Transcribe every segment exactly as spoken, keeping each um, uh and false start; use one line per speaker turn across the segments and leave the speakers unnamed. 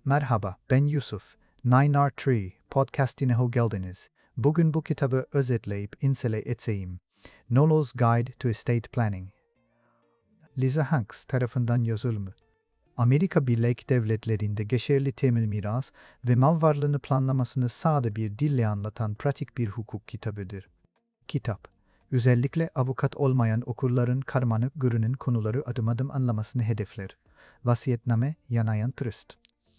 Merhaba, ben Yusuf. Nine R üç podcastine hoş geldiniz. Bugün bu kitabı özetleyip insele edeceğim. Nolo's Guide to Estate Planning. Liza Hanks tarafından yazılımı. Amerika Birleşik Devletleri'nde geçerli temel miras ve mal varlığını planlamasını sade bir dille anlatan pratik bir hukuk kitabıdır. Kitap, özellikle avukat olmayan okurların karmaşık görünen konuları adım adım anlamasını hedefler. Vasiyetname, yanayan trust.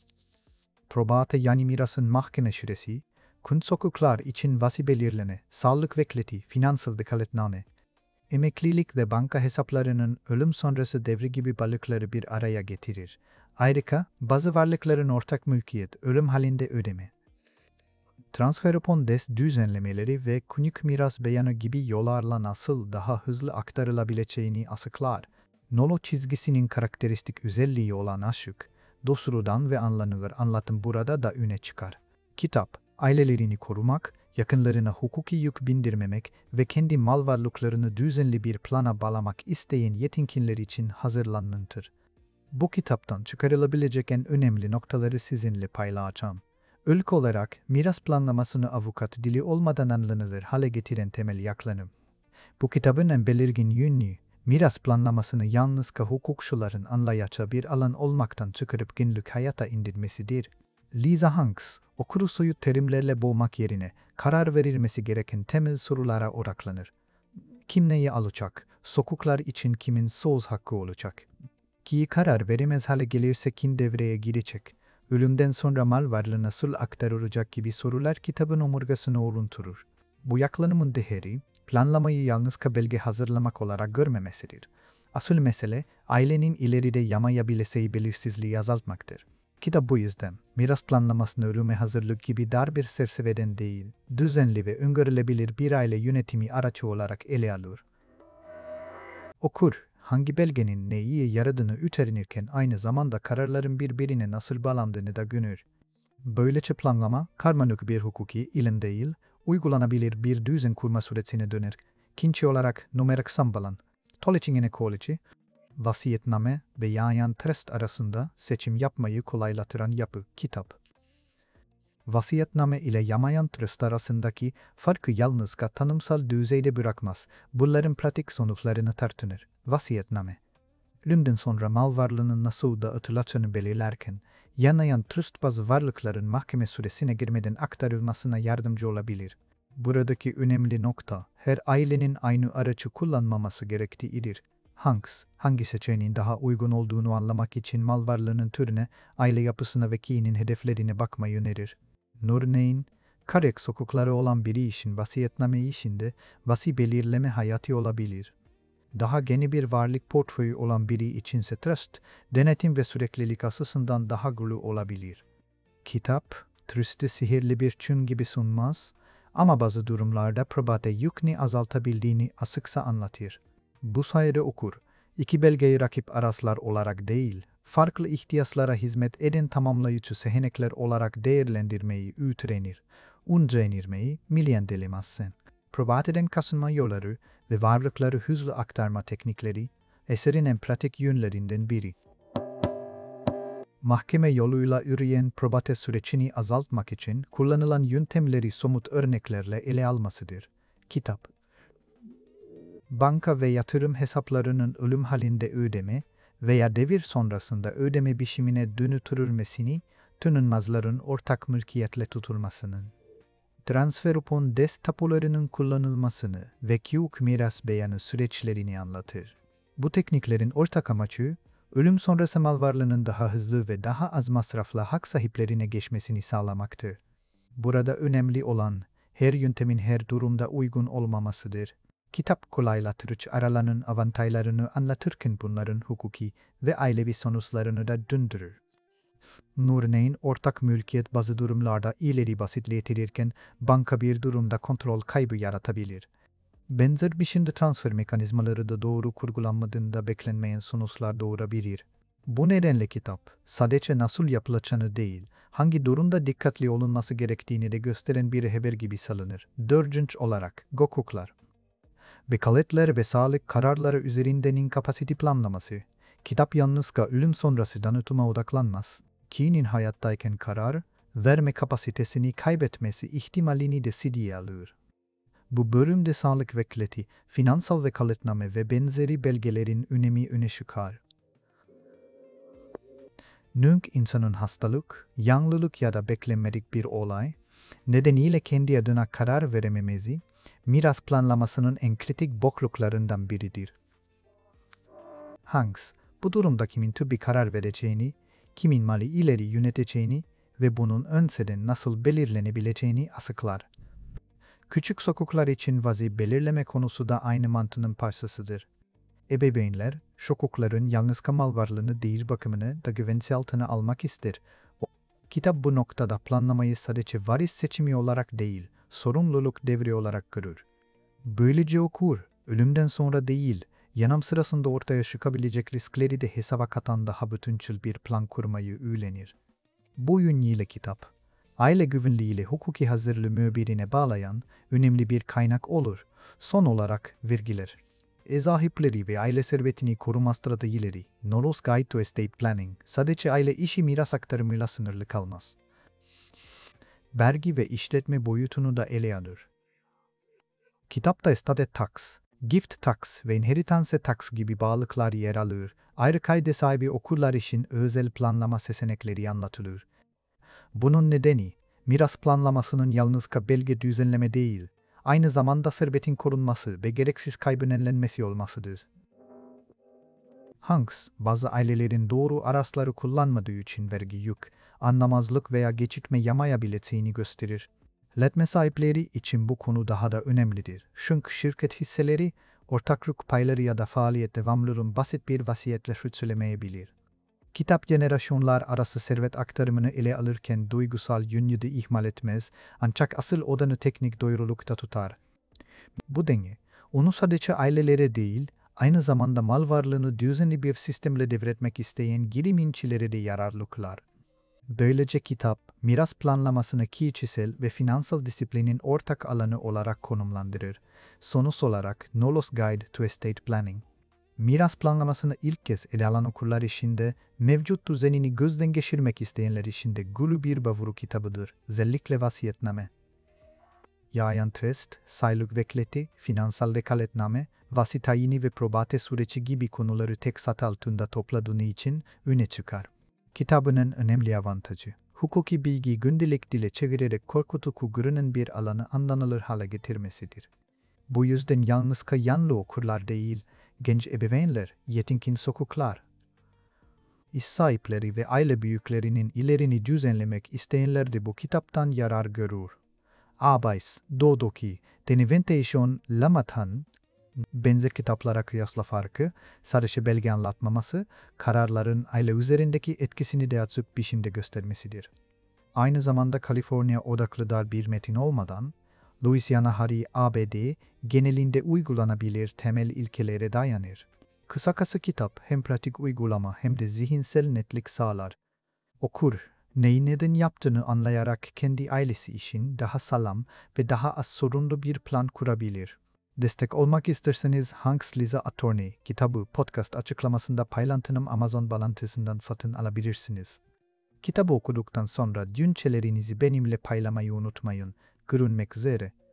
Probate yani mirasın mahkeme süresi, kunç hukuklar için vasi belirleme, sağlık vekleti, finansal dekaletname, emeklilik ve banka hesaplarının ölüm sonrası devri gibi balıkları bir araya getirir. Ayrıca bazı varlıkların ortak mülkiyet, ölüm halinde ödeme. Transferopon des düzenlemeleri ve kunük miras beyanı gibi yollarla nasıl daha hızlı aktarılabileceğini açıklar. Nolo çizgisinin karakteristik özelliği olan aşık, doğrudan ve anlanılır anlatım burada da öne çıkar. Kitap, ailelerini korumak, yakınlarına hukuki yük bindirmemek ve kendi mal varlıklarını düzenli bir plana bağlamak isteyen yetkinler için hazırlanmıştır. Bu kitaptan çıkarılabilecek en önemli noktaları sizinle paylaşacağım. İlk olarak, miras planlamasını avukat dili olmadan anlanılır hale getiren temel yaklanım. Bu kitabın en belirgin yönü, miras planlamasını yalnızca hukukçuların anlayacağı bir alan olmaktan çıkarıp günlük hayata indirmesidir. Liza Hanks, okuru soyut terimlerle boğmak yerine karar verilmesi gereken temel sorulara odaklanır. Kim neyi alacak? Sokuklar için kimin söz hakkı olacak? Ki karar veremez hale gelirse kim devreye girecek? Ölümden sonra mal varlığı nasıl aktarılacak gibi sorular kitabın omurgasını oluşturur. Bu yaklanımın değeri, planlamayı yalnızca belge hazırlamak olarak görmemesidir. Asıl mesele, ailenin ileride yamayabileceği belirsizliği azaltmaktır. Kitap bu yüzden, miras planlamasını ölüme hazırlık gibi dar bir çerçeveden değil, düzenli ve öngörülebilir bir aile yönetimi aracı olarak ele alır. Okur, hangi belgenin neyi yaradığını öğrenirken aynı zamanda kararların birbirine nasıl bağlandığını da görür. Böylece planlama, karmaşık bir hukuki ilim değil, uygulanabilir bir düzen kurma sürecine döner. İkinci olarak numerik sambalan, Toleching inequality, vasiyetname ve yayan trust arasında seçim yapmayı kolaylaştıran yapı, kitap. Vasiyetname ile yamayan trust arasındaki farkı yalnızca tanımsal düzeyde bırakmaz, bunların pratik sonuçlarını tartınır. Vasiyetname, ölümden sonra mal varlığının nasıl dağıtılacağını belirlerken, yanayan trust bazı varlıkların mahkeme süresine girmeden aktarılmasına yardımcı olabilir. Buradaki önemli nokta, her ailenin aynı aracı kullanmaması gerektiğidir. Hanks, hangi seçeneğin daha uygun olduğunu anlamak için mal varlığının türüne, aile yapısına ve kişinin hedeflerine bakmayı önerir. Örneğin, kareks hukukları olan biri için vasiyetname işinde vasi belirleme hayati olabilir. Daha geniş bir varlık portföyü olan biri içinse trust, denetim ve süreklilik açısından daha güçlü olabilir. Kitap, trust'ı sihirli bir çün gibi sunmaz ama bazı durumlarda probate yükünü azaltabildiğini açıkça anlatır. Bu sayede okur, iki belgeyi rakip araçlar olarak değil, farklı ihtiyaçlara hizmet eden tamamlayıcı seçenekler olarak değerlendirmeyi öğrenir. Uncenirmeyi milyendelemezsin. Probateden kaçınma yolları ve varlıkları hızlı aktarma teknikleri, eserin en pratik yönlerinden biri. Mahkeme yoluyla yürüyen probate sürecini azaltmak için kullanılan yöntemleri somut örneklerle ele almasıdır. Kitap, banka ve yatırım hesaplarının ölüm halinde ödeme veya devir sonrasında ödeme biçimine dönüştürülmesini, tanınmazların ortak mülkiyetle tutulmasının, transferopon des tapularının kullanılmasını ve kiyuk miras beyanı süreçlerini anlatır. Bu tekniklerin ortak amacı, ölüm sonrası mal varlığının daha hızlı ve daha az masrafla hak sahiplerine geçmesini sağlamaktır. Burada önemli olan, her yöntemin her durumda uygun olmamasıdır. Kitap kolaylaştırıcı aralanın avantajlarını anlatırken bunların hukuki ve ailevi sonuçlarını da döndürür. Örneğin ortak mülkiyet bazı durumlarda ileri basitleştirirken banka bir durumda kontrol kaybı yaratabilir. Benzer biçimde transfer mekanizmaları da doğru kurgulanmadığında beklenmeyen sonuçlar doğurabilir. Bu nedenle kitap, sadece nasıl yapılacağını değil, hangi durumda dikkatli olunması gerektiğini de gösteren bir haber gibi salınır. Dördüncü olarak, hukuklar. Vekaletler ve sağlık kararları üzerinden inkapasite planlaması. Kitap yalnızca ölüm sonrası danıtıma odaklanmaz. Key'nin hayattayken karar verme kapasitesini kaybetmesi ihtimalini de ciddiye alıyor. Bu bölümde sağlık vekaleti, finansal vekaletname ve benzeri belgelerin önemi öne çıkar. Nünk insanın hastalık, yanlılık ya da beklenmedik bir olay nedeniyle kendi adına karar verememesi, miras planlamasının en kritik bokluklarından biridir. Hanks, bu durumda kimin tabii karar vereceğini, kimin mali ileri yöneteceğini ve bunun önceden nasıl belirlenebileceğini açıklar. Küçük sokaklar için vazi belirleme konusu da aynı mantığın parçasıdır. Ebeveynler, sokakların yalnız mal varlığını değil bakımını da güvence altına almak ister. O, kitap bu noktada planlamayı sadece varis seçimi olarak değil, sorumluluk devri olarak görür. Böylece okur, ölümden sonra değil, yanam sırasında ortaya çıkabilecek riskleri de hesaba katan daha bütüncül bir plan kurmayı öğrenir. Bu yönüyle kitap, aile güvenliğiyle hukuki hazırlığı mübirine bağlayan önemli bir kaynak olur. Son olarak vergiler. E-sahipleri ve aile servetini koruma stratejileri, Knowles Guide to Estate Planning, sadece aile işi miras aktarımıyla sınırlı kalmaz. Vergi ve işletme boyutunu da ele alır. Kitapta estate tax, gift tax ve inheritance tax gibi bağlıklar yer alır. Ayrı kayda sahibi okurlar için özel planlama seçenekleri anlatılır. Bunun nedeni, miras planlamasının yalnız belge düzenleme değil, aynı zamanda servetin korunması ve gereksiz kaybın önlenmesi olmasıdır. Hanks, bazı ailelerin doğru araçları kullanmadığı için vergi yük, anlamazlık veya gecikme yapabileceğini gösterir. İşletme sahipleri için bu konu daha da önemlidir. Çünkü şirket hisseleri, ortaklık payları ya da faaliyet devamlılığın basit bir vasiyetle sürdürülemeyebilir. Kitap jenerasyonlar arası servet aktarımını ele alırken duygusal yönünü de ihmal etmez, ancak asıl odanı teknik doğrulukta tutar. Bu denge, onu sadece ailelere değil, aynı zamanda mal varlığını düzenli bir sistemle devretmek isteyen girişimcilere de yararlı kılar. Böylece kitap, miras planlamasını kişisel ve finansal disiplinin ortak alanı olarak konumlandırır. Sonuç olarak Knowles Guide to Estate Planning, miras planlamasını ilk kez ele alan okurlar için de mevcut düzenini gözden geçirmek isteyenler için de gülü bir bavuru kitabıdır. Özellikle vasiyetname. Yayan trust, saylık vekaleti, finansal vekaletname, vasi tayini ve probate süreci gibi konuları tek satı altında topladığını için öne çıkar. Kitabının önemli avantajı, hukuki bilgi gündelik dile çevirerek korkutucu görünen bir alanı anlanılır hale getirmesidir. Bu yüzden yalnızca yanlı okurlar değil, genç ebeveynler, yetişkin sokaklar, iş sahipleri ve aile büyüklerinin ilerini düzenlemek isteyenler de bu kitaptan yarar görür. Abais, Dodoki, Deniventation, Lamatan, benzer kitaplara kıyasla farkı, sadece belge anlatmaması, kararların aile üzerindeki etkisini de açık biçimde göstermesidir. Aynı zamanda Kaliforniya odaklı dar bir metin olmadan, Louisiana Hari A B D genelinde uygulanabilir temel ilkelere dayanır. Kısacası kitap hem pratik uygulama hem de zihinsel netlik sağlar. Okur, neyi neden yaptığını anlayarak kendi ailesi için daha sağlam ve daha az sorunlu bir plan kurabilir. Destek olmak isterseniz Hanks Liza Attorney kitabı podcast açıklamasında paylaştığım Amazon bağlantısından satın alabilirsiniz. Kitabı okuduktan sonra düşüncelerinizi benimle paylaşmayı unutmayın. Görüşmek üzere.